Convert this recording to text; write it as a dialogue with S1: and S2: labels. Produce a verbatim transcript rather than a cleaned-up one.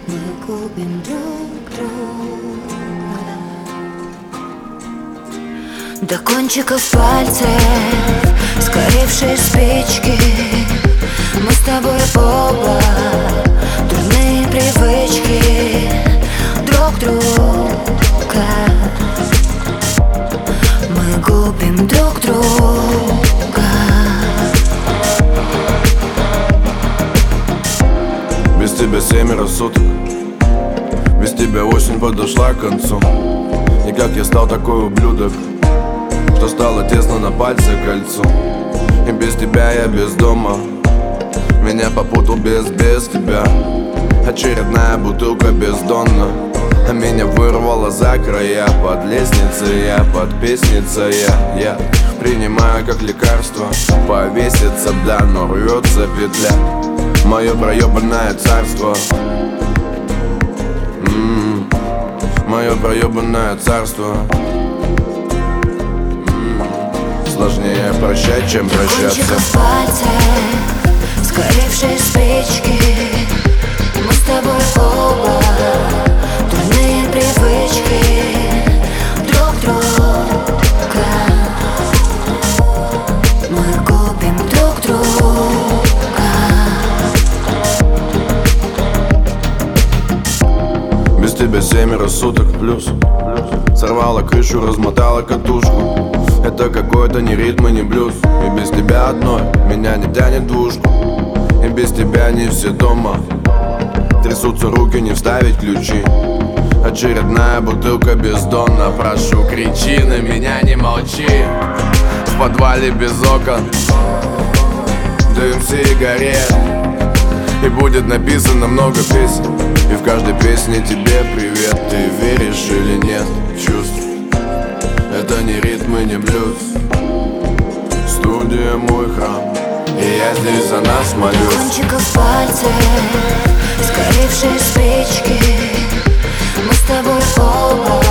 S1: Мы губим друг друга до кончиков пальцев, сгоревшие спички. Мы с тобой оба дурные привычки друг друга. Мы губим друг друга.
S2: Без тебя семеро суток, без тебя осень подошла к концу. И как я стал такой ублюдок, что стало тесно на пальце кольцу. И без тебя я без дома, меня попутал без, без тебя. Очередная бутылка бездонна, а меня вырвало за края. Под лестницей я, под песницей я, я принимаю как лекарство. Повеситься, да, но рвется петля. Мое проебанное царство, м-м, мое проебанное царство. м-м, Сложнее прощать, чем прощаться.
S1: Кончиков пальцев, сгоревшие спички. Мы с тобой оба дурные привычки друг друга. Мы губим друг друга.
S2: Без тебя семеро суток плюс. Сорвала крышу, размотала катушку. Это какой-то не ритм и не блюз. И без тебя одной меня не тянет в двушку. И без тебя не все дома. Трясутся руки, не вставить ключи. Очередная бутылка бездонна. Прошу, кричи на меня, не молчи. В подвале без окон дым сигарет. И будет написано много песен, и в каждой песне тебе привет. Ты веришь или нет в чувств? Это не ритм и не блюз. Студия мой храм, и я здесь за нас молюсь.
S1: Кончиков пальцев, сгоревшие спички. Мы с тобой оба